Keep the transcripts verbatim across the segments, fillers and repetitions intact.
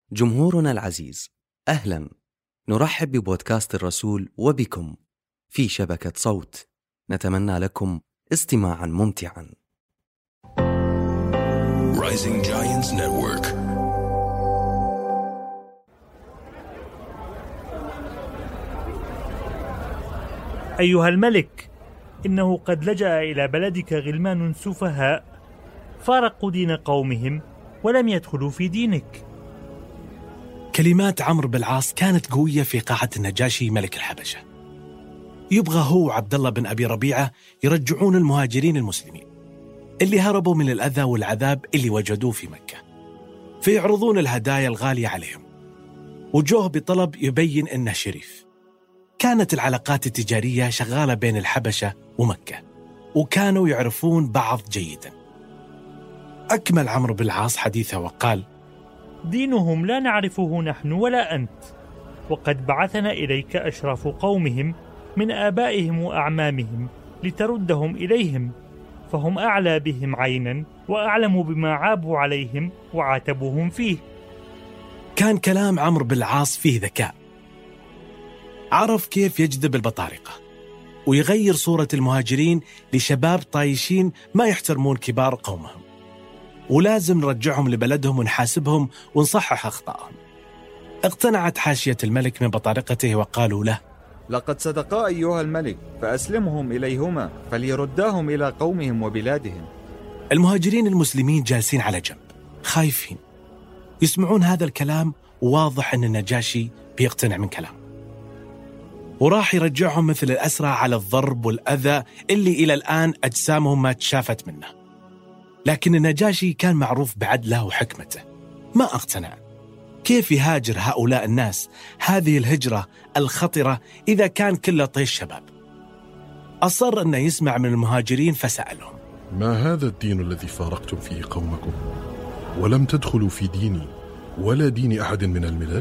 جمهورنا العزيز، أهلا، نرحب ببودكاست الرسول وبكم في شبكة صوت. نتمنى لكم استماعا ممتعا. Rising Giants Network. أيها الملك، إنه قد لجأ إلى بلدك غلمان سفهاء فارقوا دين قومهم ولم يدخلوا في دينك. كلمات عمرو بن العاص كانت قوية في قاعة النجاشي ملك الحبشة. يبغى هو وعبد الله بن أبي ربيعة يرجعون المهاجرين المسلمين اللي هربوا من الأذى والعذاب اللي وجدوه في مكة، فيعرضون الهدايا الغالية عليهم، وجوه بطلب يبين إنه شريف. كانت العلاقات التجارية شغالة بين الحبشة ومكة، وكانوا يعرفون بعض جيدا. أكمل عمرو بن العاص حديثه وقال: دينهم لا نعرفه نحن ولا أنت، وقد بعثنا إليك أشراف قومهم من آبائهم وأعمامهم لتردهم إليهم، فهم أعلى بهم عينا وأعلم بما عابوا عليهم وعاتبوهم فيه. كان كلام عمرو بن العاص فيه ذكاء، عرف كيف يجذب البطارقة ويغير صورة المهاجرين لشباب طايشين ما يحترمون كبار قومهم، ولازم نرجعهم لبلدهم ونحاسبهم ونصحح أخطائهم. اقتنعت حاشية الملك من بطارقته وقالوا له: لقد صدقا أيها الملك، فأسلمهم إليهما فليرداهم إلى قومهم وبلادهم. المهاجرين المسلمين جالسين على جنب خايفين يسمعون هذا الكلام، وواضح أن النجاشي بيقتنع من كلام، وراح يرجعهم مثل الأسرى على الضرب والأذى اللي إلى الآن أجسامهم ما تشافت منه. لكن النجاشي كان معروف بعدله وحكمته، ما اقتنع. كيف يهاجر هؤلاء الناس هذه الهجرة الخطرة إذا كان كله طيش شباب؟ أصر أنه يسمع من المهاجرين فسألهم: ما هذا الدين الذي فارقتم فيه قومكم ولم تدخلوا في ديني ولا دين أحد من الملل؟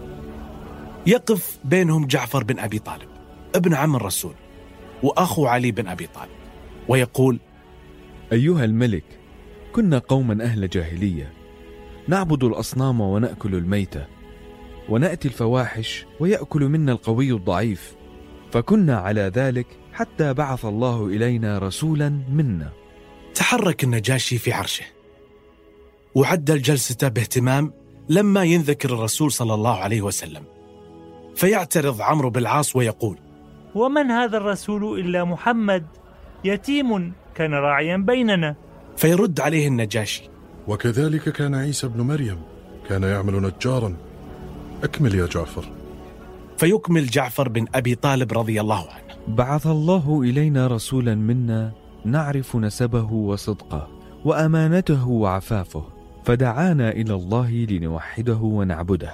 يقف بينهم جعفر بن أبي طالب ابن عم الرسول وأخو علي بن أبي طالب ويقول: أيها الملك، كنا قوما أهل جاهلية، نعبد الأصنام ونأكل الميتة، ونأتي الفواحش ويأكل منا القوي الضعيف، فكنا على ذلك حتى بعث الله إلينا رسولا منا. تحرك النجاشي في عرشه وعدل جلسته باهتمام لما ينذكر الرسول صلى الله عليه وسلم، فيعترض عمرو بن العاص ويقول: ومن هذا الرسول إلا محمد، يتيم كان راعيا بيننا. فيرد عليه النجاشي: وكذلك كان عيسى بن مريم، كان يعمل نجارا. أكمل يا جعفر. فيكمل جعفر بن أبي طالب رضي الله عنه: بعث الله إلينا رسولا منا نعرف نسبه وصدقه وأمانته وعفافه، فدعانا إلى الله لنوحده ونعبده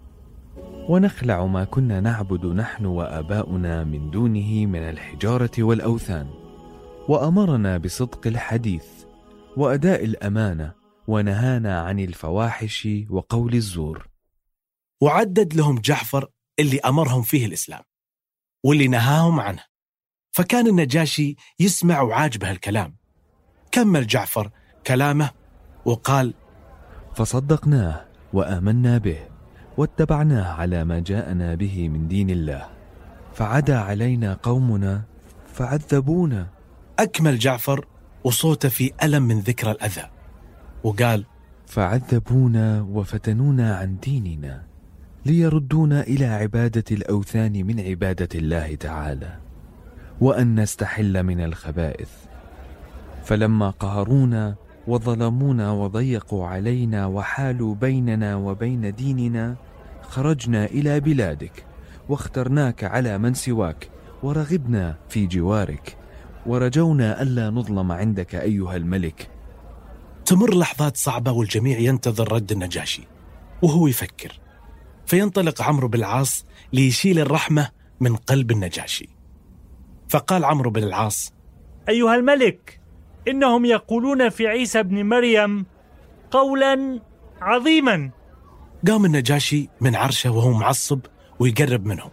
ونخلع ما كنا نعبد نحن وآباؤنا من دونه من الحجارة والأوثان، وأمرنا بصدق الحديث وأداء الأمانة، ونهانا عن الفواحش وقول الزور. وعدد لهم جعفر اللي أمرهم فيه الإسلام واللي نهاهم عنه، فكان النجاشي يسمع وعاجبه الكلام. كمل جعفر كلامه وقال: فصدقناه وآمنا به واتبعناه على ما جاءنا به من دين الله، فعدا علينا قومنا فعذبونا. أكمل جعفر وصوته في ألم من ذكر الأذى وقال: فعذبونا وفتنونا عن ديننا ليردونا إلى عبادة الأوثان من عبادة الله تعالى، وأن نستحل من الخبائث. فلما قهرونا وظلمونا وضيقوا علينا وحالوا بيننا وبين ديننا، خرجنا إلى بلادك واخترناك على من سواك، ورغبنا في جوارك، ورجونا ألا نظلم عندك أيها الملك. تمر لحظات صعبة والجميع ينتظر رد النجاشي وهو يفكر، فينطلق عمرو بن العاص ليشيل الرحمة من قلب النجاشي. فقال عمرو بن العاص: أيها الملك، إنهم يقولون في عيسى بن مريم قولا عظيما. قام النجاشي من عرشه وهو معصب ويقرب منهم،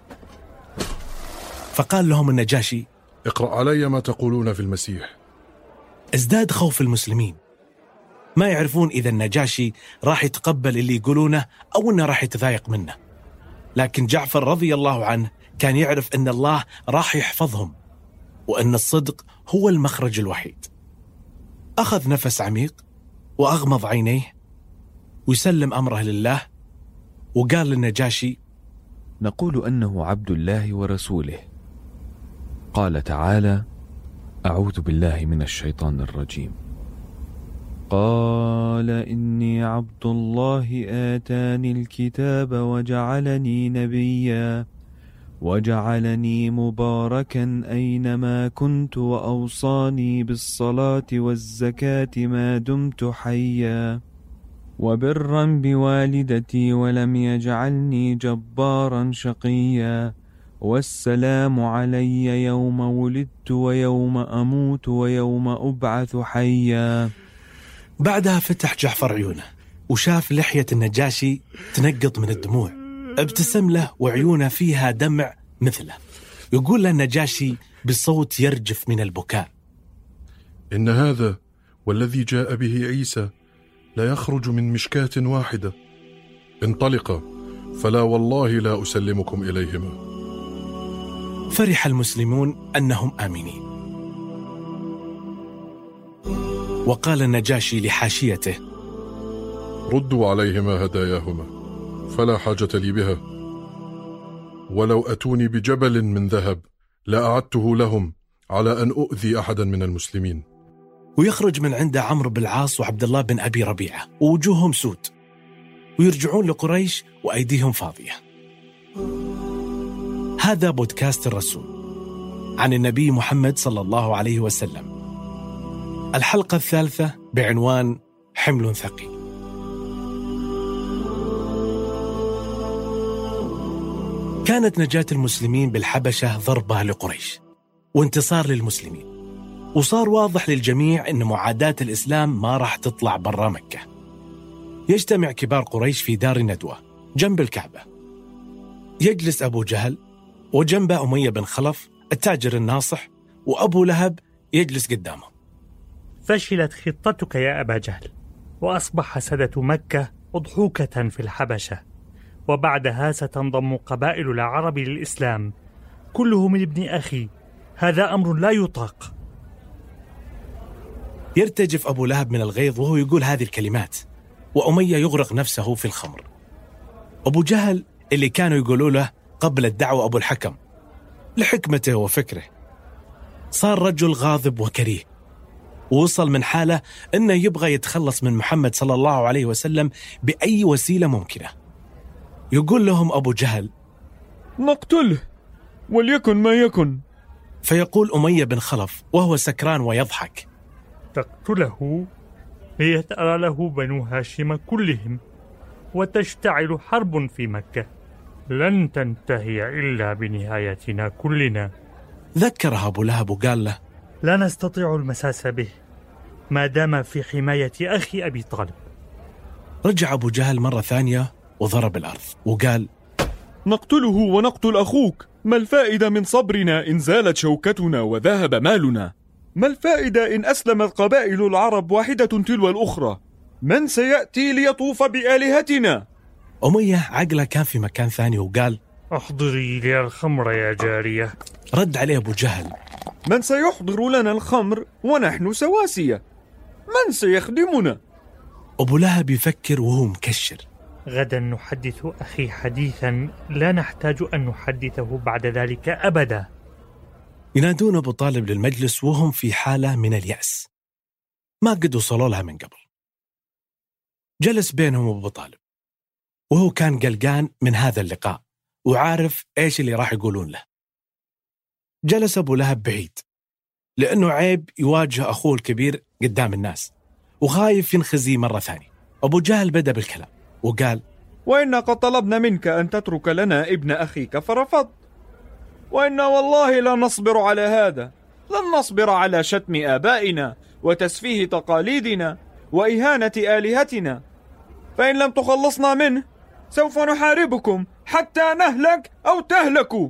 فقال لهم النجاشي: اقرأ علي ما تقولون في المسيح. ازداد خوف المسلمين ما يعرفون إذا النجاشي راح يتقبل اللي يقولونه أو أنه راح يتضايق منه. لكن جعفر رضي الله عنه كان يعرف أن الله راح يحفظهم وأن الصدق هو المخرج الوحيد. أخذ نفس عميق وأغمض عينيه ويسلم أمره لله وقال للنجاشي: نقول أنه عبد الله ورسوله. قال تعالى: أعوذ بالله من الشيطان الرجيم. قال إني عبد الله آتاني الكتاب وجعلني نبيا وجعلني مباركا أينما كنت وأوصاني بالصلاة والزكاة ما دمت حيا وبرا بوالدتي ولم يجعلني جبارا شقيا والسلام علي يوم ولدت ويوم أموت ويوم أبعث حيا. بعدها فتح جعفر عيونه وشاف لحية النجاشي تنقط من الدموع. ابتسم له وعيونه فيها دمع مثله. يقول له النجاشي بصوت يرجف من البكاء: إن هذا والذي جاء به عيسى لا يخرج من مشكاة واحدة. انطلقا فلا والله لا أسلمكم إليهما. فرح المسلمون أنهم آمنين. وقال النجاشي لحاشيته: ردوا عليهما هداياهما فلا حاجة لي بها، ولو أتوني بجبل من ذهب لأعدته لهم على أن أؤذي أحدا من المسلمين. ويخرج من عنده عمرو بن العاص وعبد الله بن أبي ربيعة ووجوههم سود، ويرجعون لقريش وأيديهم فاضية. هذا بودكاست الرسول عن النبي محمد صلى الله عليه وسلم، الحلقة الثالثة بعنوان حمل ثقيل. كانت نجاة المسلمين بالحبشة ضربة لقريش وانتصار للمسلمين، وصار واضح للجميع أن معاداة الإسلام ما راح تطلع برا مكة. يجتمع كبار قريش في دار ندوة جنب الكعبة. يجلس أبو جهل وجنبه أمية بن خلف التاجر الناصح، وأبو لهب يجلس قدامه. فشلت خطتك يا أبا جهل، وأصبح سادة مكة أضحوكة في الحبشة، وبعدها ستنضم قبائل العرب للإسلام كلهم ابن أخي. هذا أمر لا يطاق. يرتجف أبو لهب من الغيظ وهو يقول هذه الكلمات، وأمية يغرق نفسه في الخمر. أبو جهل اللي كانوا يقولوا له قبل الدعوة أبو الحكم لحكمته وفكره، صار رجل غاضب وكريه، ووصل من حاله أنه يبغى يتخلص من محمد صلى الله عليه وسلم بأي وسيلة ممكنة. يقول لهم أبو جهل: نقتله وليكن ما يكن. فيقول أمية بن خلف وهو سكران ويضحك: تقتله ليثأر له بنو هاشم كلهم وتشتعل حرب في مكة لن تنتهي إلا بنهايتنا كلنا. ذكره أبو لهب وقال له: لا نستطيع المساس به ما دام في حماية أخي أبي طالب. رجع أبو جهل مرة ثانية وضرب الأرض وقال: نقتله ونقتل أخوك. ما الفائدة من صبرنا إن زالت شوكتنا وذهب مالنا؟ ما الفائدة إن أسلمت قبائل العرب واحدة تلو الأخرى؟ من سيأتي ليطوف بآلهتنا؟ أمية عقله كان في مكان ثاني وقال: أحضري لي الخمر يا جارية. رد عليه أبو جهل: من سيحضر لنا الخمر ونحن سواسية؟ من سيخدمنا؟ أبو لهب يفكر وهو مكشر. غدا نحدث أخي حديثا لا نحتاج أن نحدثه بعد ذلك أبدا. ينادون أبو طالب للمجلس وهم في حالة من اليأس ما قد وصلوا لها من قبل. جلس بينهم أبو طالب وهو كان قلقان من هذا اللقاء وعارف إيش اللي راح يقولون له. جلس أبو لهب بعيد لأنه عيب يواجه أخوه الكبير قدام الناس وخايف ينخزي مرة ثانية. أبو جهل بدأ بالكلام وقال: وإنا قد طلبنا منك أن تترك لنا ابن أخيك فرفضت، وإنا والله لا نصبر على هذا. لن نصبر على شتم آبائنا وتسفيه تقاليدنا وإهانة آلهتنا، فإن لم تخلصنا منه سوف نحاربكم حتى نهلك أو تهلكوا.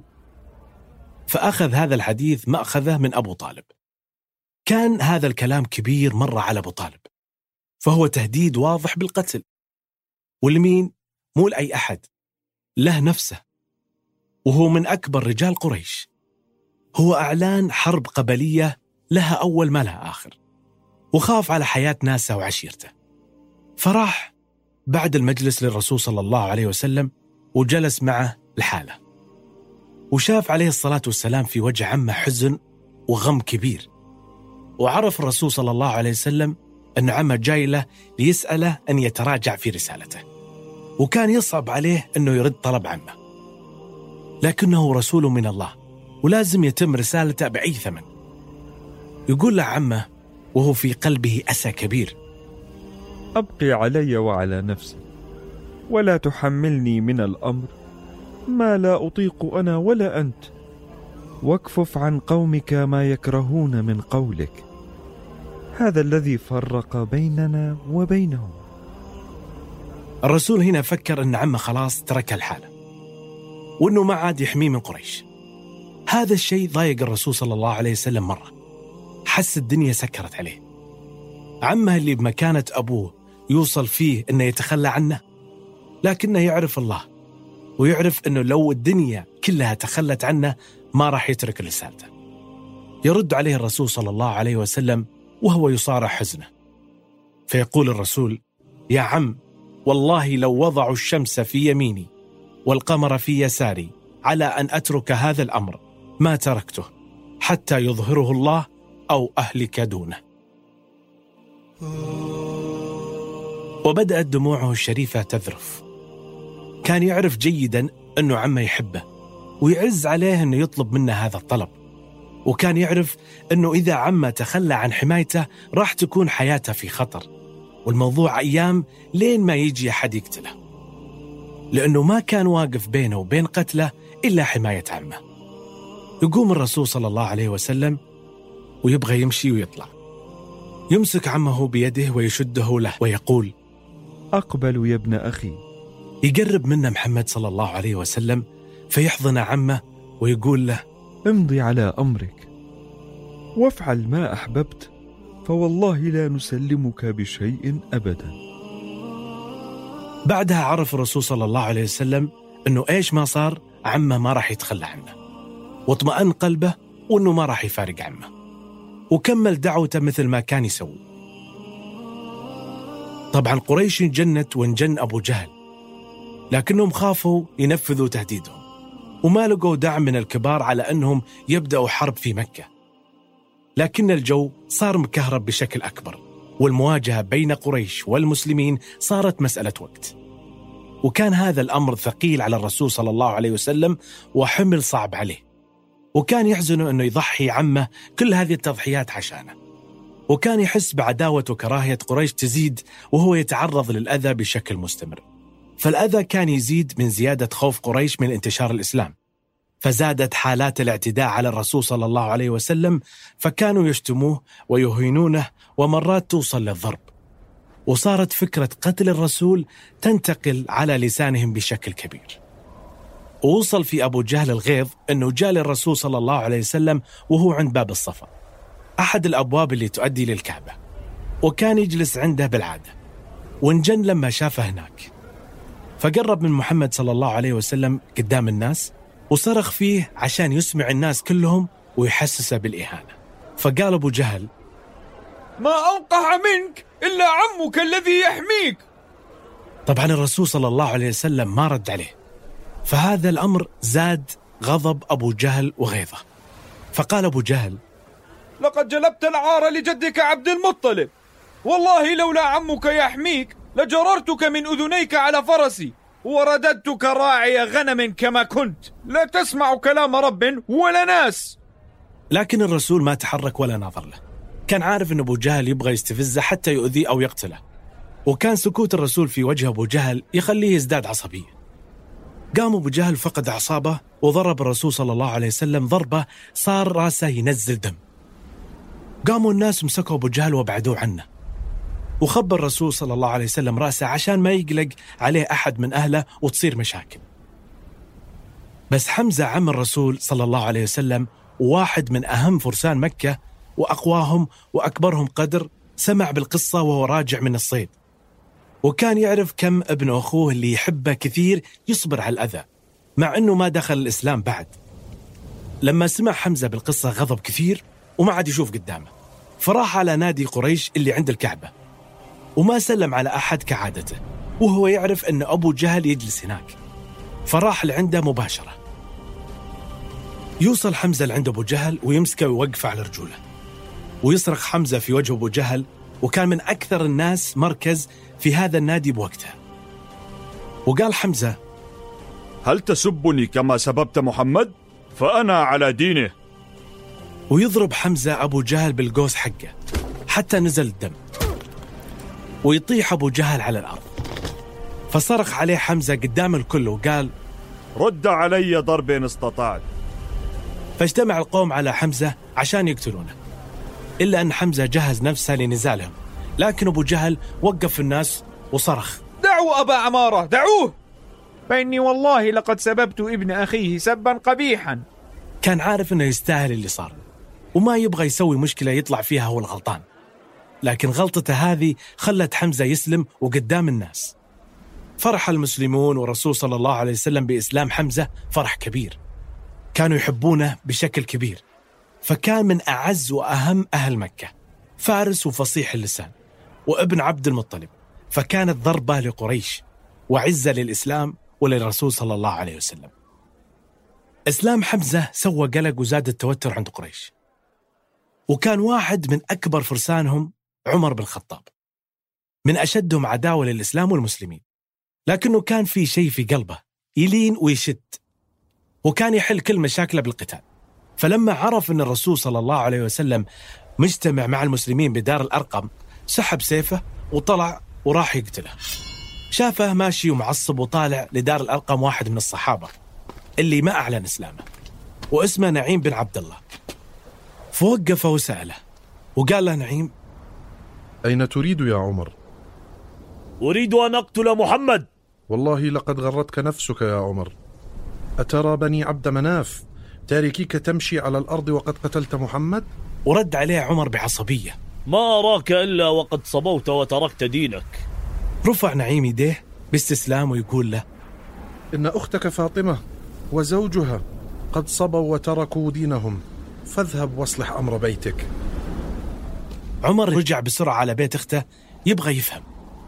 فأخذ هذا الحديث مأخذه من أبو طالب. كان هذا الكلام كبير مرة على أبو طالب، فهو تهديد واضح بالقتل. والمين؟ مو لأي أحد، له نفسه، وهو من أكبر رجال قريش. هو أعلان حرب قبلية لها أول ما لها آخر، وخاف على حياة ناسه وعشيرته. فراح بعد المجلس للرسول صلى الله عليه وسلم وجلس معه لحاله، وشاف عليه الصلاة والسلام في وجه عمه حزن وغم كبير. وعرف الرسول صلى الله عليه وسلم أن عمه جاي له ليسأله أن يتراجع في رسالته، وكان يصعب عليه أنه يرد طلب عمه، لكنه رسول من الله ولازم يتم رسالته بأي ثمن. يقول له عمه وهو في قلبه أسى كبير: أبقي علي وعلى نفسي، ولا تحملني من الأمر ما لا أطيق أنا ولا أنت، واكفف عن قومك ما يكرهون من قولك، هذا الذي فرق بيننا وبينهم. الرسول هنا فكر أن عمه خلاص ترك الحالة، وأنه ما عاد يحميه من قريش. هذا الشيء ضايق الرسول صلى الله عليه وسلم مرة، حس الدنيا سكرت عليه. عمه اللي بمكانة أبوه يوصل فيه أنه يتخلى عنه، لكنه يعرف الله ويعرف أنه لو الدنيا كلها تخلت عنه ما راح يترك رسالته. يرد عليه الرسول صلى الله عليه وسلم وهو يصارع حزنه، فيقول الرسول: يا عم، والله لو وضعوا الشمس في يميني والقمر في يساري على أن أترك هذا الأمر ما تركته حتى يظهره الله أو أهلك دونه. وبدأت دموعه الشريفة تذرف. كان يعرف جيدا أنه عمه يحبه ويعز عليه أنه يطلب منه هذا الطلب، وكان يعرف أنه إذا عمه تخلى عن حمايته راح تكون حياته في خطر، والموضوع أيام لين ما يجي أحد يقتله، لأنه ما كان واقف بينه وبين قتله إلا حماية عمه. يقوم الرسول صلى الله عليه وسلم ويبغى يمشي ويطلع، يمسك عمه بيده ويشده له ويقول: أقبل يا ابن أخي. يقرب منه محمد صلى الله عليه وسلم فيحضن عمه ويقول له: امضي على أمرك وافعل ما أحببت، فوالله لا نسلمك بشيء أبدا. بعدها عرف الرسول صلى الله عليه وسلم أنه إيش ما صار عمه ما راح يتخلى عنه، واطمأن قلبه وأنه ما راح يفارق عمه، وكمل دعوته مثل ما كان يسوي. طبعا قريش انجنت وانجن أبو جهل، لكنهم خافوا ينفذوا تهديدهم، وما لقوا دعم من الكبار على أنهم يبدأوا حرب في مكة. لكن الجو صار مكهرب بشكل أكبر، والمواجهة بين قريش والمسلمين صارت مسألة وقت. وكان هذا الأمر ثقيل على الرسول صلى الله عليه وسلم وحمل صعب عليه، وكان يحزنه أنه يضحي عمه كل هذه التضحيات عشانه، وكان يحس بعداوة وكراهية قريش تزيد وهو يتعرض للأذى بشكل مستمر. فالأذى كان يزيد من زيادة خوف قريش من انتشار الإسلام، فزادت حالات الاعتداء على الرسول صلى الله عليه وسلم، فكانوا يشتموه ويهينونه ومرات توصل للضرب، وصارت فكرة قتل الرسول تنتقل على لسانهم بشكل كبير. ووصل في أبو جهل الغيظ أنه جاء للرسول صلى الله عليه وسلم وهو عند باب الصفا، أحد الأبواب اللي تؤدي للكعبة، وكان يجلس عنده بالعادة، وانجن لما شافه هناك، فقرب من محمد صلى الله عليه وسلم قدام الناس وصرخ فيه عشان يسمع الناس كلهم ويحسسه بالإهانة. فقال أبو جهل: ما أوقع منك إلا عمك الذي يحميك. طبعا الرسول صلى الله عليه وسلم ما رد عليه، فهذا الأمر زاد غضب أبو جهل وغيظه. فقال أبو جهل: لقد جلبت العار لجدك عبد المطلب، والله لولا عمك يحميك لجررتك من أذنيك على فرسي ورددتك راعي غنم كما كنت، لا تسمع كلام رب ولا ناس. لكن الرسول ما تحرك ولا ناظر له، كان عارف أن أبو جهل يبغى يستفزه حتى يؤذيه أو يقتله، وكان سكوت الرسول في وجه أبو جهل يخليه يزداد عصبية. قام أبو جهل فقد أعصابه وضرب الرسول صلى الله عليه وسلم ضربة صار راسه ينزل دم. قاموا الناس مسكوا أبو جهل وبعدوه عنه، وخبر الرسول صلى الله عليه وسلم راسه عشان ما يقلق عليه أحد من أهله وتصير مشاكل. بس حمزة عم الرسول صلى الله عليه وسلم وواحد من أهم فرسان مكة وأقواهم وأكبرهم قدر سمع بالقصة وهو راجع من الصيد، وكان يعرف كم ابن أخوه اللي يحبه كثير يصبر على الأذى مع أنه ما دخل الإسلام بعد. لما سمع حمزة بالقصة غضب كثير وما عاد يشوف قدامه، فراح على نادي قريش اللي عند الكعبة وما سلم على أحد كعادته، وهو يعرف أن أبو جهل يجلس هناك، فراح لعنده مباشرة. يوصل حمزة لعند أبو جهل ويمسكه ويوقف على رجوله، ويصرخ حمزة في وجه أبو جهل، وكان من أكثر الناس مركز في هذا النادي بوقتها. وقال حمزة: هل تسبني كما سببت محمد؟ فأنا على دينه. ويضرب حمزة أبو جهل بالقوس حقه حتى نزل الدم، ويطيح أبو جهل على الأرض. فصرخ عليه حمزة قدام الكل وقال: رد علي ضرب إن استطعت. فاجتمع القوم على حمزة عشان يقتلونه، إلا أن حمزة جهز نفسه لنزالهم، لكن أبو جهل وقف الناس وصرخ: دعوا أبا عمارة، دعوه، فإني والله لقد سببت ابن أخيه سبا قبيحا. كان عارف أنه يستاهل اللي صار، وما يبغى يسوي مشكلة يطلع فيها هو الغلطان، لكن غلطته هذه خلت حمزة يسلم وقدام الناس. فرح المسلمون والرسول صلى الله عليه وسلم بإسلام حمزة فرح كبير، كانوا يحبونه بشكل كبير، فكان من أعز وأهم أهل مكة، فارس وفصيح اللسان وابن عبد المطلب، فكانت ضربة لقريش وعزة للإسلام وللرسول صلى الله عليه وسلم. إسلام حمزة سوى قلق وزاد التوتر عند قريش، وكان واحد من أكبر فرسانهم عمر بن الخطاب، من أشدهم عداوة للإسلام والمسلمين، لكنه كان في شيء في قلبه يلين ويشد، وكان يحل كل مشاكله بالقتال. فلما عرف أن الرسول صلى الله عليه وسلم مجتمع مع المسلمين بدار الأرقم، سحب سيفه وطلع وراح يقتله. شافه ماشي ومعصب وطالع لدار الأرقم واحد من الصحابة اللي ما أعلن إسلامه، واسمه نعيم بن عبد الله. فوقفه وسأله وقال له نعيم: أين تريد يا عمر؟ أريد أن أقتل محمد. والله لقد غرتك نفسك يا عمر، أترى بني عبد مناف تاركيك تمشي على الأرض وقد قتلت محمد؟ ورد عليه عمر بعصبية: ما أراك إلا وقد صبوت وتركت دينك. رفع نعيم يديه باستسلام ويقول له: إن أختك فاطمة وزوجها قد صبوا وتركوا دينهم، فاذهب واصلح أمر بيتك. عمر رجع بسرعة على بيت أخته يبغى يفهم،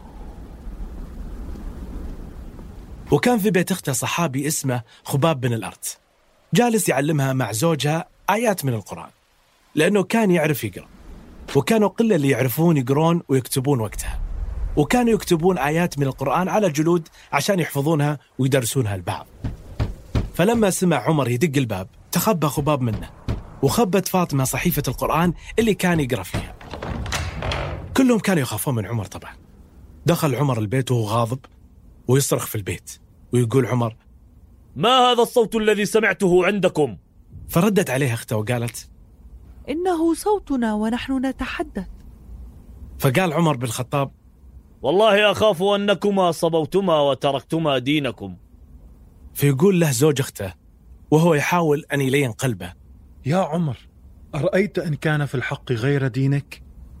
وكان في بيت أخته صحابي اسمه خباب بن الأرت، جالس يعلمها مع زوجها آيات من القرآن، لأنه كان يعرف يقرأ، وكانوا قلة اللي يعرفون يقرون ويكتبون وقتها، وكانوا يكتبون آيات من القرآن على جلود عشان يحفظونها ويدرسونها البعض. فلما سمع عمر يدق الباب تخبى خباب منه، وخبت فاطمة صحيفة القرآن اللي كان يقرأ فيها. كلهم كانوا يخافون من عمر طبعا. دخل عمر البيت وهو غاضب ويصرخ في البيت، ويقول عمر: ما هذا الصوت الذي سمعته عندكم؟ فردت عليه أخته وقالت: إنه صوتنا ونحن نتحدث. فقال عمر بن الخطاب: والله أخاف أنكما صبوتما وتركتما دينكم. فيقول له زوج أخته وهو يحاول أن يلين قلبه: يا عمر، أرأيت إن كان في الحق غير دينك؟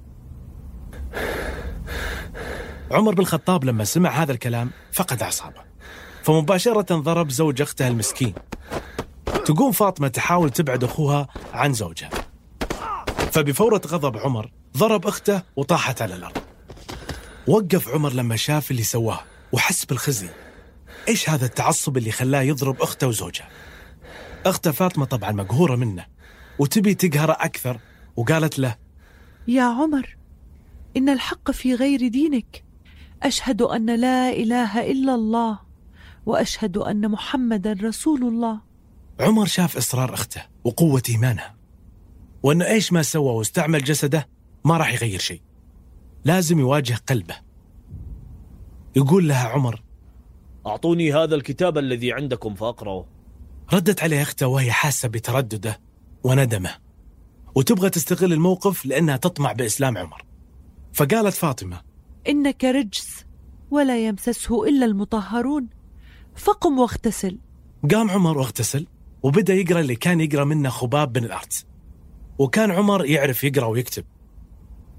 عمر بن الخطاب لما سمع هذا الكلام فقد أعصابه، فمباشرة ضرب زوج أخته المسكين. تقوم فاطمة تحاول تبعد أخوها عن زوجها، فبفورة غضب عمر ضرب أخته وطاحت على الأرض. وقف عمر لما شاف اللي سواه وحس بالخزي. إيش هذا التعصب اللي خلاه يضرب أخته وزوجها؟ أخته فاطمة طبعا مقهورة منه وتبي تقهره أكثر، وقالت له: يا عمر، إن الحق في غير دينك. أشهد أن لا إله إلا الله وأشهد أن محمدا رسول الله. عمر شاف إصرار أخته وقوة إيمانها، وأنه إيش ما سوى واستعمل جسده ما راح يغير شيء، لازم يواجه قلبه. يقول لها عمر: أعطوني هذا الكتاب الذي عندكم فأقرأه. ردت عليه أخته وهي حاسة بتردده وندمه، وتبغى تستغل الموقف لأنها تطمع بإسلام عمر. فقالت فاطمة: إنك رجس ولا يمسسه إلا المطهرون، فقم واغتسل. قام عمر واغتسل وبدأ يقرأ اللي كان يقرأ منه خباب بن الأرت، وكان عمر يعرف يقرأ ويكتب.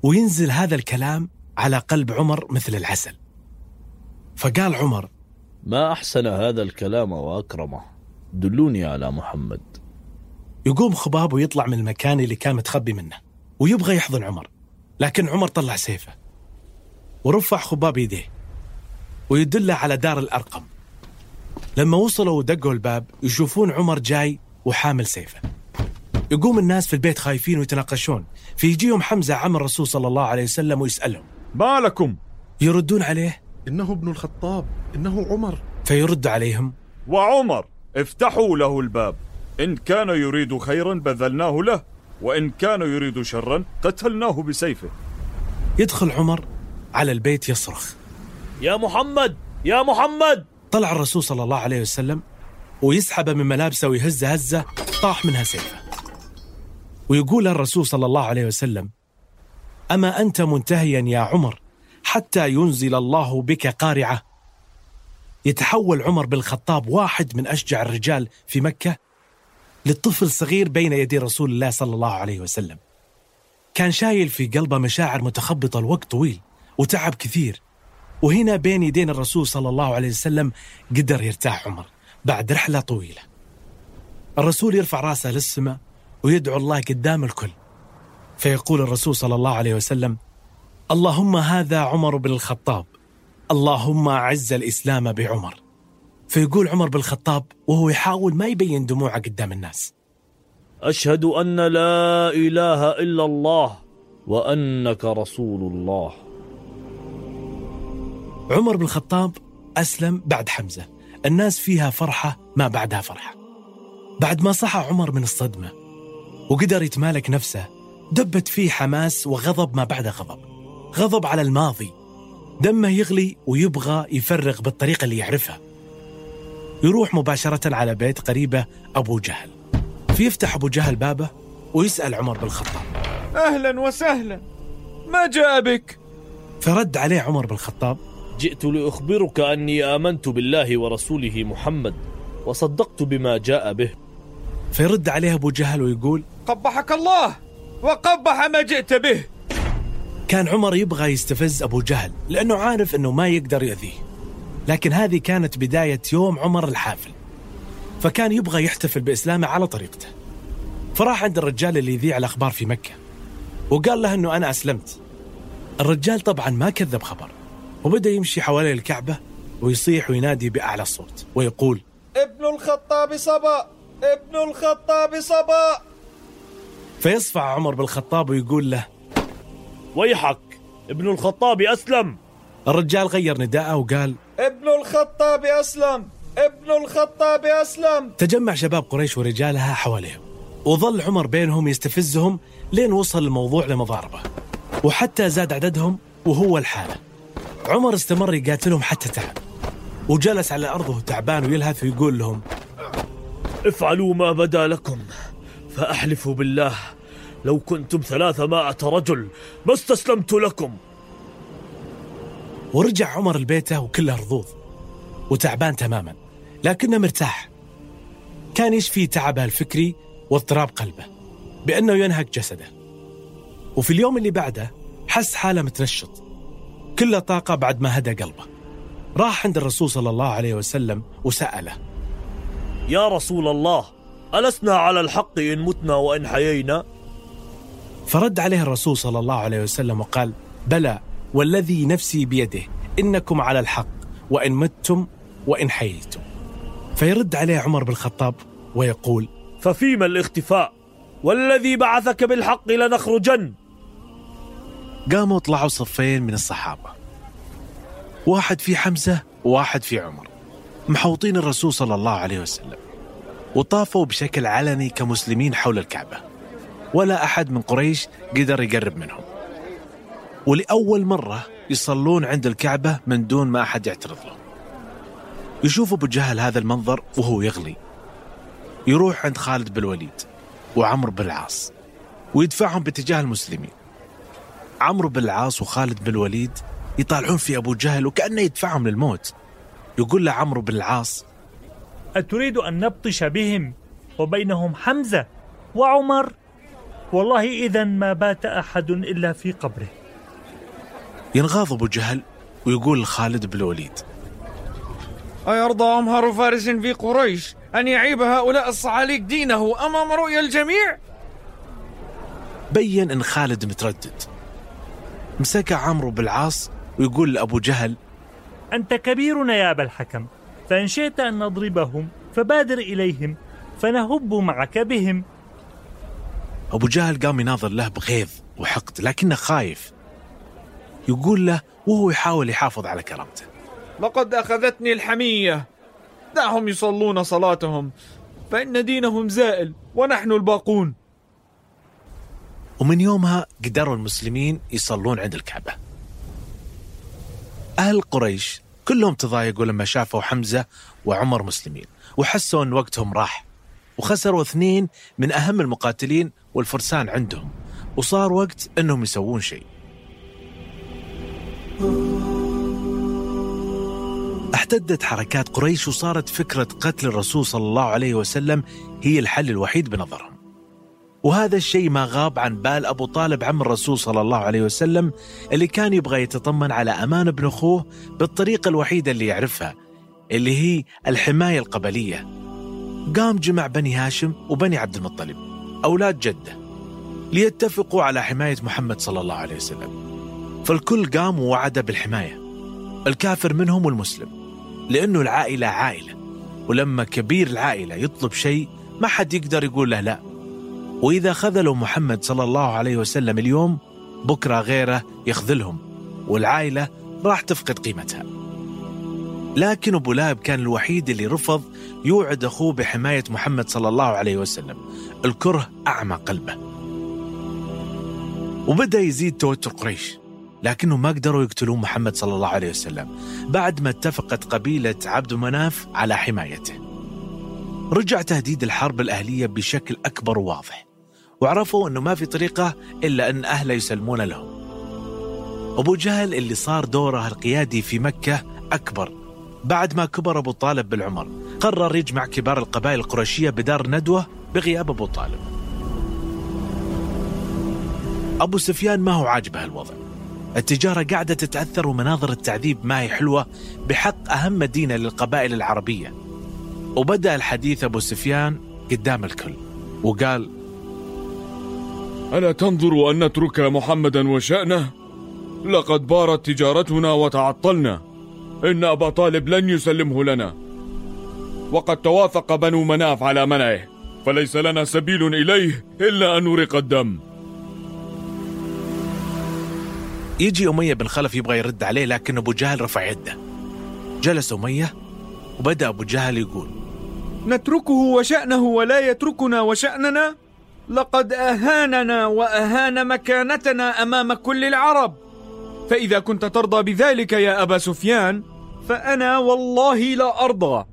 وينزل هذا الكلام على قلب عمر مثل العسل. فقال عمر: ما أحسن هذا الكلام وأكرمه، دلوني على محمد. يقوم خباب ويطلع من المكان اللي كان متخبي منه ويبغى يحضن عمر، لكن عمر طلع سيفه ورفع خباب يديه ويدله على دار الأرقم. لما وصلوا ودقوا الباب يشوفون عمر جاي وحامل سيفه. يقوم الناس في البيت خايفين ويتناقشون، فيجيهم حمزة عم الرسول صلى الله عليه وسلم ويسألهم: ما لكم؟ يردون عليه: إنه ابن الخطاب، إنه عمر. فيرد عليهم: وعمر افتحوا له الباب، إن كان يريد خيرا بذلناه له، وإن كان يريد شرا قتلناه بسيفه. يدخل عمر على البيت يصرخ: يا محمد يا محمد. طلع الرسول صلى الله عليه وسلم ويسحب من ملابسه ويهز هزة طاح منها سيفه. ويقول الرسول صلى الله عليه وسلم: أما أنت منتهيا يا عمر حتى ينزل الله بك قارعة؟ يتحول عمر بن الخطاب، واحد من أشجع الرجال في مكة، للطفل صغير بين يدي رسول الله صلى الله عليه وسلم. كان شايل في قلبه مشاعر متخبطة لوقت طويل وتعب كثير، وهنا بين يدين الرسول صلى الله عليه وسلم قدر يرتاح عمر بعد رحلة طويلة. الرسول يرفع راسه للسماء ويدعو الله قدام الكل، فيقول الرسول صلى الله عليه وسلم: اللهم هذا عمر بن الخطاب، اللهم أعز الإسلام بعمر. فيقول عمر بن الخطاب وهو يحاول ما يبين دموعه قدام الناس: أشهد أن لا إله إلا الله وأنك رسول الله. عمر بن الخطاب أسلم بعد حمزة، الناس فيها فرحة ما بعدها فرحة. بعد ما صحى عمر من الصدمة وقدر يتمالك نفسه، دبت فيه حماس وغضب ما بعد غضب، غضب على الماضي، دمه يغلي ويبغى يفرغ بالطريقة اللي يعرفها. يروح مباشرة على بيت قريبة أبو جهل، فيفتح أبو جهل بابه ويسأل عمر بن الخطاب: أهلا وسهلا، ما جاء بك؟ فرد عليه عمر بن الخطاب: جئت لأخبرك أني آمنت بالله ورسوله محمد وصدقت بما جاء به. فيرد عليه أبو جهل ويقول: قبحك الله وقبح ما جئت به. كان عمر يبغى يستفز أبو جهل لأنه عارف أنه ما يقدر يؤذيه، لكن هذه كانت بداية يوم عمر الحافل، فكان يبغى يحتفل بإسلامه على طريقته. فراح عند الرجال اللي يذيع الأخبار في مكة وقال له أنه أنا أسلمت. الرجال طبعا ما كذب خبر، وبدأ يمشي حوالي الكعبة ويصيح وينادي بأعلى الصوت ويقول: ابن الخطاب صبا، ابن الخطاب صبا. فيصفع عمر بن الخطاب ويقول له: ويحك، ابن الخطاب أسلم. الرجال غير نداءه وقال: ابن الخطاب أسلم، ابن الخطاب أسلم. تجمع شباب قريش ورجالها حواليهم، وظل عمر بينهم يستفزهم لين وصل الموضوع لمضاربة، وحتى زاد عددهم وهو الحالة. عمر استمر يقاتلهم حتى تعب، وجلس على الأرض وهو تعبان ويلهث ويقول لهم: افعلوا ما بدا لكم، فأحلف بالله لو كنتم ثلاثمائة رجل ما استسلمت لكم. ورجع عمر لبيته وكله رضوض وتعبان تماما، لكنه مرتاح. كان يشفي تعبه الفكري واضطراب قلبه بأنه ينهك جسده. وفي اليوم اللي بعده حس حاله متنشط كله طاقة بعد ما هدى قلبه. راح عند الرسول صلى الله عليه وسلم وسأله: يا رسول الله، ألسنا على الحق إن متنا وإن حيينا؟ فرد عليه الرسول صلى الله عليه وسلم وقال: بلى والذي نفسي بيده إنكم على الحق وإن متم وإن حييتم. فيرد عليه عمر بن الخطاب ويقول: ففيما الاختفاء؟ والذي بعثك بالحق لنخرجن. قاموا طلعوا صفين من الصحابة، واحد في حمزة وواحد في عمر، محوطين الرسول صلى الله عليه وسلم، وطافوا بشكل علني كمسلمين حول الكعبة، ولا أحد من قريش قدر يقرب منهم. ولأول مرة يصلون عند الكعبة من دون ما أحد يعترض له. يشوف أبو جهل هذا المنظر وهو يغلي، يروح عند خالد بن الوليد وعمرو بن العاص ويدفعهم باتجاه المسلمين. عمرو بن العاص وخالد بن الوليد يطالعون في أبو جهل وكأنه يدفعهم للموت. يقول له عمرو بن العاص: أتريد أن نبطش بهم وبينهم حمزة وعمر؟ والله إذا ما بات أحد إلا في قبره. ينغاض أبو جهل ويقول لخالد بن الوليد: أيرضى أمهر فارس في قريش أن يعيب هؤلاء الصعاليك دينه أمام رؤيا الجميع؟ بين أن خالد متردد. مسك عمرو بالعاص ويقول لأبو جهل: أنت كبيرنا يا أبا الحكم، فإن شئت أن نضربهم فبادر إليهم فنهب معك بهم. أبو جهل قام يناظر له بغيظ وحقد لكنه خايف. يقول له وهو يحاول يحافظ على كرامته: لقد أخذتني الحمية، دعهم يصلون صلاتهم فإن دينهم زائل ونحن الباقون. ومن يومها قدروا المسلمين يصلون عند الكعبة. أهل قريش كلهم تضايقوا لما شافوا حمزة وعمر مسلمين، وحسوا أن وقتهم راح، وخسروا اثنين من أهم المقاتلين والفرسان عندهم، وصار وقت أنهم يسوون شيء. احتدت حركات قريش وصارت فكرة قتل الرسول صلى الله عليه وسلم هي الحل الوحيد بنظرهم. وهذا الشيء ما غاب عن بال أبو طالب عم الرسول صلى الله عليه وسلم، اللي كان يبغى يتطمن على أمان ابن أخوه بالطريقة الوحيدة اللي يعرفها، اللي هي الحماية القبلية. قام جمع بني هاشم وبني عبد المطلب أولاد جده ليتفقوا على حماية محمد صلى الله عليه وسلم. فالكل قام ووعد بالحماية، الكافر منهم والمسلم، لأنه العائلة عائلة، ولما كبير العائلة يطلب شيء ما حد يقدر يقول له لا. وإذا خذلوا محمد صلى الله عليه وسلم اليوم، بكرة غيره يخذلهم، والعائلة راح تفقد قيمتها. لكن أبو لهب كان الوحيد اللي رفض يوعد أخوه بحماية محمد صلى الله عليه وسلم. الكره أعمى قلبه، وبدأ يزيد توتر قريش، لكنه ما قدروا يقتلون محمد صلى الله عليه وسلم بعد ما اتفقت قبيلة عبد مناف على حمايته. رجع تهديد الحرب الأهلية بشكل أكبر وواضح، وعرفوا أنه ما في طريقة إلا أن أهله يسلمون لهم. أبو جهل اللي صار دوره القيادي في مكة أكبر بعد ما كبر أبو طالب بالعمر، قرر يجمع كبار القبائل القرشية بدار ندوة بغياب أبو طالب. أبو سفيان ما هو عاجبه الوضع، التجارة قاعدة تتأثر ومناظر التعذيب ما هي حلوة بحق أهم مدينة للقبائل العربية. وبدأ الحديث أبو سفيان قدام الكل وقال: ألا تنظر أن نترك محمدا وشأنه؟ لقد بارت تجارتنا وتعطلنا، إن أبا طالب لن يسلمه لنا، وقد توافق بنو مناف على منعه، فليس لنا سبيل إليه إلا أن نرق الدم. يجي أمية بن خلف يبغى يرد عليه، لكن أبو جهل رفع يده. جلس أمية وبدأ أبو جهل يقول: نتركه وشأنه ولا يتركنا وشأننا؟ لقد أهاننا وأهان مكانتنا أمام كل العرب، فإذا كنت ترضى بذلك يا أبا سفيان فأنا والله لا أرضى.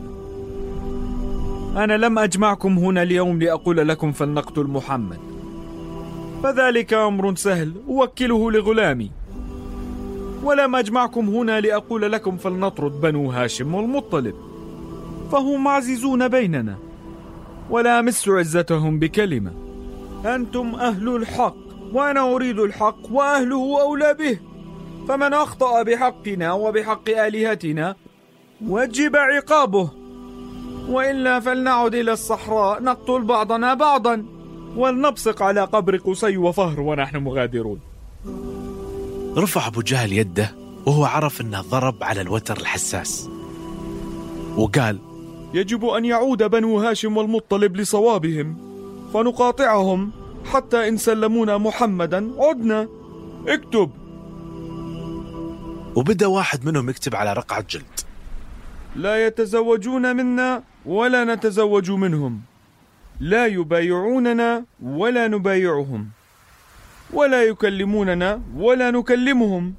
أنا لم أجمعكم هنا اليوم لأقول لكم فلنقتل محمد، فذلك أمر سهل أوكله لغلامي، ولم أجمعكم هنا لأقول لكم فلنطرد بنو هاشم والمطلب، فهم عزيزون بيننا ولا أمس عزتهم بكلمة. أنتم أهل الحق وأنا أريد الحق وأهله أولى به، فمن أخطأ بحقنا وبحق آلهتنا وجب عقابه، وإلا فلنعد إلى الصحراء نقتل بعضنا بعضا ولنبصق على قبر قصي وفهر ونحن مغادرون. رفع أبو جهل يده وهو عرف أنه ضرب على الوتر الحساس، وقال: يجب أن يعود بنو هاشم والمطلب لصوابهم، فنقاطعهم حتى إن سلمونا محمدا عدنا. اكتب. وبدأ واحد منهم يكتب على رقعة جلد: لا يتزوجون منا ولا نتزوج منهم، لا يبايعوننا ولا نبايعهم، ولا يكلموننا ولا نكلمهم.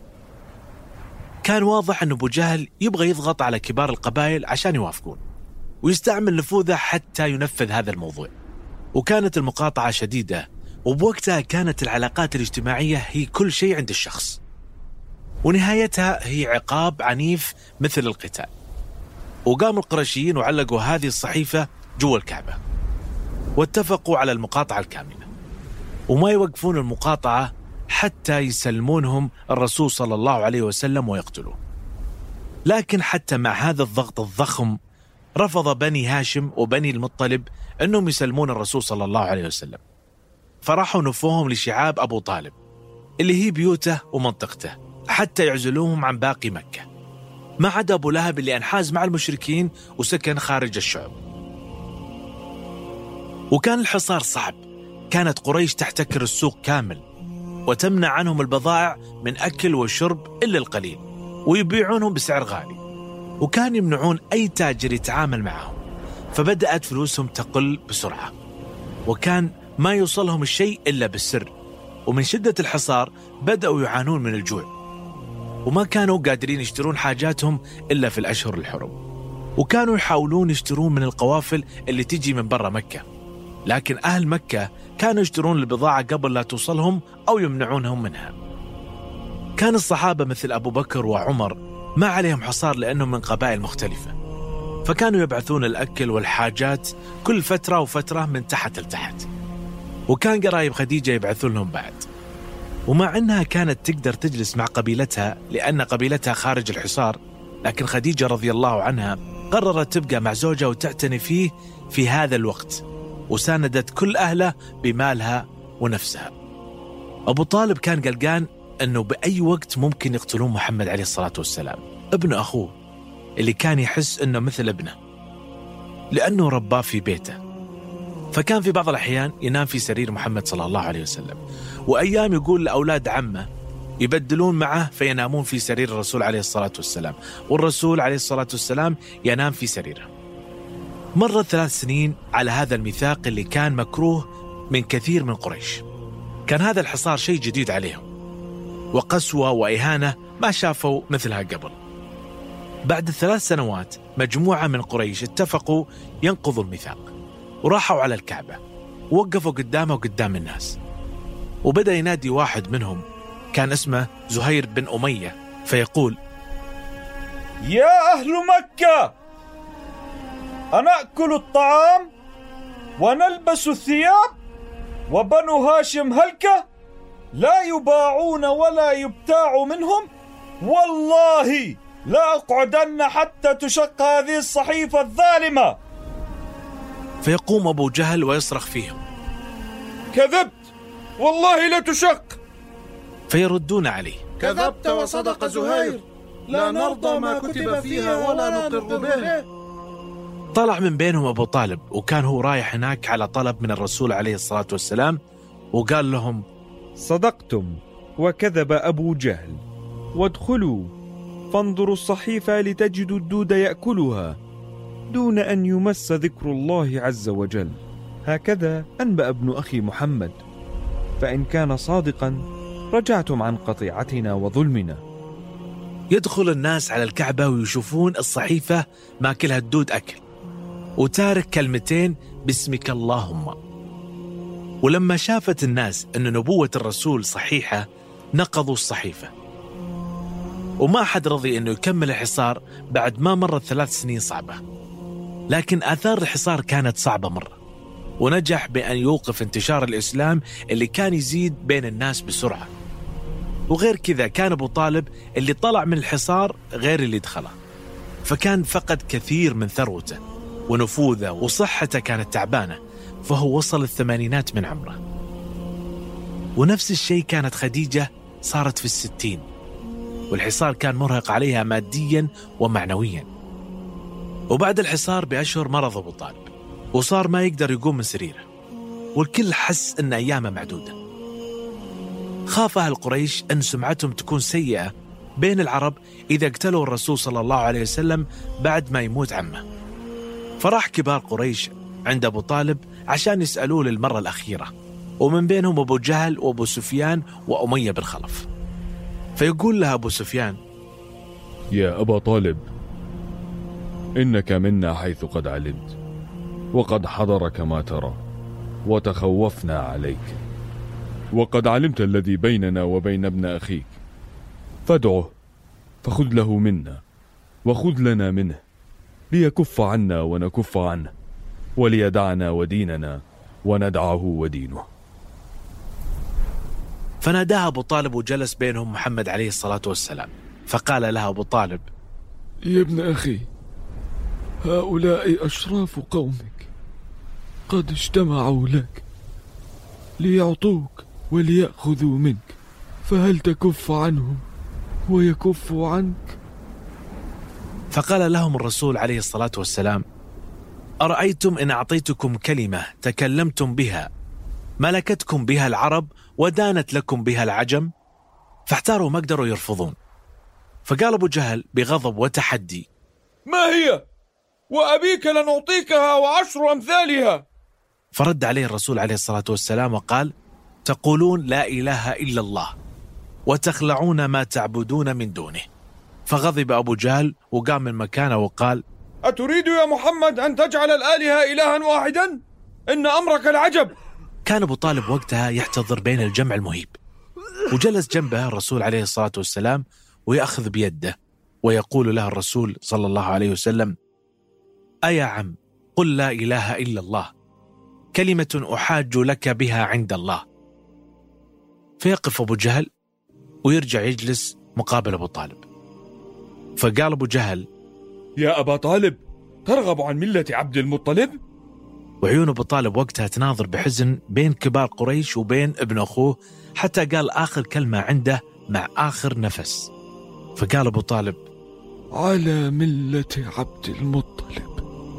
كان واضح أن أبو جهل يبغى يضغط على كبار القبائل عشان يوافقون ويستعمل نفوذه حتى ينفذ هذا الموضوع. وكانت المقاطعة شديدة، وبوقتها كانت العلاقات الاجتماعية هي كل شيء عند الشخص، ونهايتها هي عقاب عنيف مثل القتال. وقام القرشيين وعلقوا هذه الصحيفة جوا الكعبة واتفقوا على المقاطعة الكاملة. وما يوقفون المقاطعة حتى يسلمونهم الرسول صلى الله عليه وسلم ويقتلوه. لكن حتى مع هذا الضغط الضخم رفض بني هاشم وبني المطلب أنهم يسلمون الرسول صلى الله عليه وسلم، فراحوا نفوهم لشعاب أبو طالب اللي هي بيوته ومنطقته حتى يعزلوهم عن باقي مكة، ما عدا أبو لهب اللي انحاز مع المشركين وسكن خارج الشعب. وكان الحصار صعب، كانت قريش تحتكر السوق كامل وتمنع عنهم البضائع من أكل وشرب إلا القليل، ويبيعونهم بسعر غالي، وكان يمنعون أي تاجر يتعامل معهم، فبدأت فلوسهم تقل بسرعة، وكان ما يوصلهم الشيء إلا بالسر. ومن شدة الحصار بدأوا يعانون من الجوع، وما كانوا قادرين يشترون حاجاتهم إلا في الأشهر الحرم، وكانوا يحاولون يشترون من القوافل اللي تجي من برا مكة، لكن أهل مكة كانوا يشترون البضاعة قبل لا توصلهم أو يمنعونهم منها. كان الصحابة مثل أبو بكر وعمر ما عليهم حصار لأنهم من قبائل مختلفة، فكانوا يبعثون الأكل والحاجات كل فترة وفترة من تحت لتحت، وكان قرايب خديجة يبعثون لهم بعد. ومع أنها كانت تقدر تجلس مع قبيلتها لأن قبيلتها خارج الحصار، لكن خديجة رضي الله عنها قررت تبقى مع زوجها وتعتني فيه في هذا الوقت، وساندت كل أهله بمالها ونفسها. أبو طالب كان قلقان أنه بأي وقت ممكن يقتلون محمد عليه الصلاة والسلام ابن أخوه اللي كان يحس أنه مثل ابنه لأنه رباه في بيته. فكان في بعض الأحيان ينام في سرير محمد صلى الله عليه وسلم، وأيام يقول لأولاد عمه يبدلون معه فينامون في سرير الرسول عليه الصلاة والسلام، والرسول عليه الصلاة والسلام ينام في سريره. مرت ثلاث سنين على هذا الميثاق اللي كان مكروه من كثير من قريش. كان هذا الحصار شيء جديد عليهم، وقسوة وإهانة ما شافوا مثلها قبل. بعد الثلاث سنوات مجموعة من قريش اتفقوا ينقضوا الميثاق، وراحوا على الكعبة ووقفوا قدامه وقدام الناس، وبدأ ينادي واحد منهم كان اسمه زهير بن أمية فيقول: يا أهل مكة، أنأكل الطعام ونلبس الثياب، وبنو هاشم هلكة لا يباعون ولا يبتاع منهم، والله لا أقعدن حتى تشق هذه الصحيفة الظالمة. فيقوم أبو جهل ويصرخ فيهم: كذبت، والله لا تشق. فيردون عليه: كذبت وصدق زهير، لا نرضى ما كتب فيها ولا نقر به. طلع من بينهم أبو طالب، وكان هو رايح هناك على طلب من الرسول عليه الصلاة والسلام، وقال لهم: صدقتم وكذب أبو جهل، وادخلوا فانظروا الصحيفة لتجدوا الدود يأكلها دون أن يمس ذكر الله عز وجل. هكذا أنبأ ابن أخي محمد، فإن كان صادقا رجعتم عن قطيعتنا وظلمنا. يدخل الناس على الكعبة ويشوفون الصحيفة ماكلها الدود أكل، وتارك كلمتين باسمك اللهم. ولما شافت الناس أن نبوة الرسول صحيحة نقضوا الصحيفة، وما أحد رضي أنه يكمل الحصار بعد ما مرت ثلاث سنين صعبة. لكن آثار الحصار كانت صعبة مرة، ونجح بأن يوقف انتشار الإسلام اللي كان يزيد بين الناس بسرعة. وغير كذا كان أبو طالب اللي طلع من الحصار غير اللي دخله، فكان فقد كثير من ثروته ونفوذه، وصحته كانت تعبانة، فهو وصل الثمانينات من عمره. ونفس الشيء كانت خديجة، صارت في الستين، والحصار كان مرهق عليها ماديا ومعنويا. وبعد الحصار بأشهر مرض أبو طالب، وصار ما يقدر يقوم من سريره، والكل حس أن أيامه معدودة. خاف أهل قريش أن سمعتهم تكون سيئة بين العرب إذا اقتلوا الرسول صلى الله عليه وسلم بعد ما يموت عمه، فراح كبار قريش عند أبو طالب عشان يسألوه للمرة الأخيرة، ومن بينهم أبو جهل وأبو سفيان وأمية بن خلف. فيقول له أبو سفيان: يا أبا طالب، إنك منا حيث قد علمت، وقد حضرك ما ترى، وتخوفنا عليك، وقد علمت الذي بيننا وبين ابن أخيك، فادعه فخذ له منا وخذ لنا منه، ليكف عنا ونكف عنه، وليدعنا وديننا وندعه ودينه. فناداها أبو طالب وجلس بينهم محمد عليه الصلاة والسلام، فقال لها أبو طالب: يا ابن أخي، هؤلاء أشراف قومك قد اجتمعوا لك ليعطوك وليأخذوا منك، فهل تكف عنهم ويكفوا عنك؟ فقال لهم الرسول عليه الصلاة والسلام: أرأيتم إن أعطيتكم كلمة تكلمتم بها ملكتكم بها العرب ودانت لكم بها العجم؟ فاحتاروا ما قدروا يرفضون. فقال أبو جهل بغضب وتحدي: ما هي؟ وأبيك لنعطيكها وعشر أمثالها. فرد عليه الرسول عليه الصلاة والسلام وقال: تقولون لا إله إلا الله وتخلعون ما تعبدون من دونه. فغضب أبو جهل وقام من مكانه وقال: أتريد يا محمد أن تجعل الآلهة إلها واحدا؟ إن أمرك العجب. كان أبو طالب وقتها يحتضر بين الجمع المهيب، وجلس جنبه الرسول عليه الصلاة والسلام ويأخذ بيده ويقول له الرسول صلى الله عليه وسلم: أيا عم، قل لا إله إلا الله، كلمة أحاج لك بها عند الله. فيقف أبو جهل ويرجع يجلس مقابل أبو طالب. فقال أبو جهل: يا أبا طالب، ترغب عن ملة عبد المطلب؟ وعيون أبو طالب وقتها تناظر بحزن بين كبار قريش وبين ابن أخوه، حتى قال آخر كلمة عنده مع آخر نفس. فقال أبو طالب: على ملة عبد المطلب.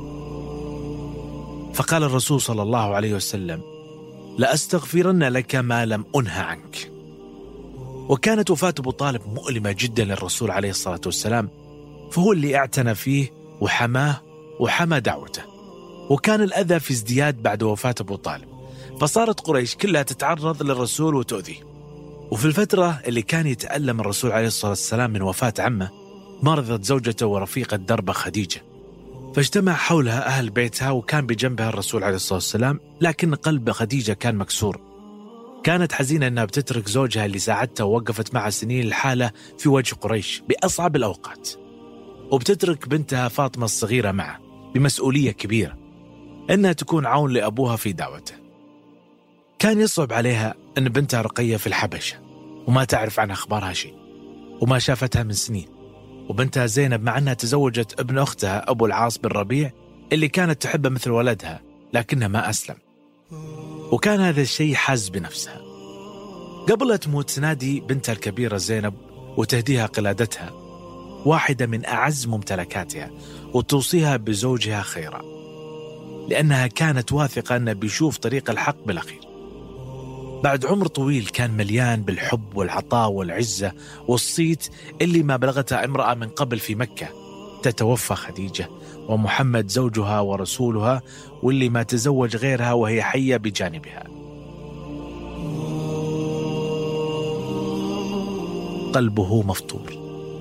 فقال الرسول صلى الله عليه وسلم: لأستغفرن لك ما لم أنه عنك. وكانت وفاة أبو طالب مؤلمة جدا للرسول عليه الصلاة والسلام، فهو اللي اعتنى فيه وحماه وحمى دعوته. وكان الأذى في ازدياد بعد وفاة أبو طالب، فصارت قريش كلها تتعرض للرسول وتؤذيه. وفي الفترة اللي كان يتألم الرسول عليه الصلاة والسلام من وفاة عمه، مرضت زوجته ورفيقة دربه خديجة، فاجتمع حولها أهل بيتها وكان بجنبها الرسول عليه الصلاة والسلام، لكن قلب خديجة كان مكسور. كانت حزينة أنها بتترك زوجها اللي ساعدتها ووقفت معها سنين الحالة في وجه قريش بأصعب الأوقات، وبتترك بنتها فاطمة الصغيرة معه بمسؤولية كبيرة أنها تكون عون لأبوها في دعوته. كان يصعب عليها أن بنتها رقية في الحبشة وما تعرف عن أخبارها شيء وما شافتها من سنين، وبنتها زينب مع أنها تزوجت ابن أختها أبو العاص بن ربيع اللي كانت تحبه مثل ولدها لكنها ما أسلم، وكان هذا الشيء حاز بنفسها. قبل لا تموت تنادي بنتها الكبيرة زينب وتهديها قلادتها، واحدة من أعز ممتلكاتها، وتوصيها بزوجها خيرا، لأنها كانت واثقة أنه بيشوف طريق الحق بالأخير. بعد عمر طويل كان مليان بالحب والعطاء والعزة والصيت اللي ما بلغتها امرأة من قبل في مكة، تتوفى خديجة ومحمد زوجها ورسولها، واللي ما تزوج غيرها وهي حية بجانبها. قلبه مفطور.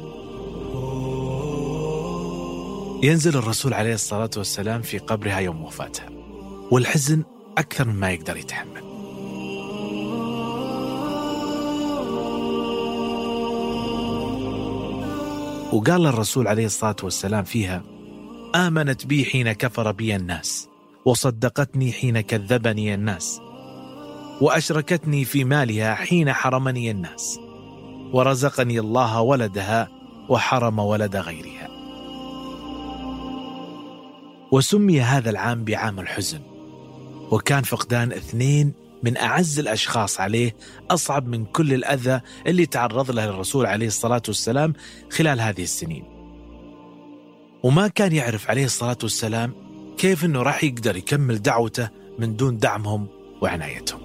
ينزل الرسول عليه الصلاة والسلام في قبرها يوم وفاتها، والحزن أكثر مما يقدر يتحمل. وقال الرسول عليه الصلاة والسلام فيها: آمنت بي حين كفر بي الناس، وصدقتني حين كذبني الناس، وأشركتني في مالها حين حرمني الناس، ورزقني الله ولدها وحرم ولد غيرها. وسمي هذا العام بعام الحزن، وكان فقدان اثنين من أعز الأشخاص عليه أصعب من كل الأذى اللي تعرض له الرسول عليه الصلاة والسلام خلال هذه السنين. وما كان يعرف عليه الصلاة والسلام كيف أنه راح يقدر يكمل دعوته من دون دعمهم وعنايتهم.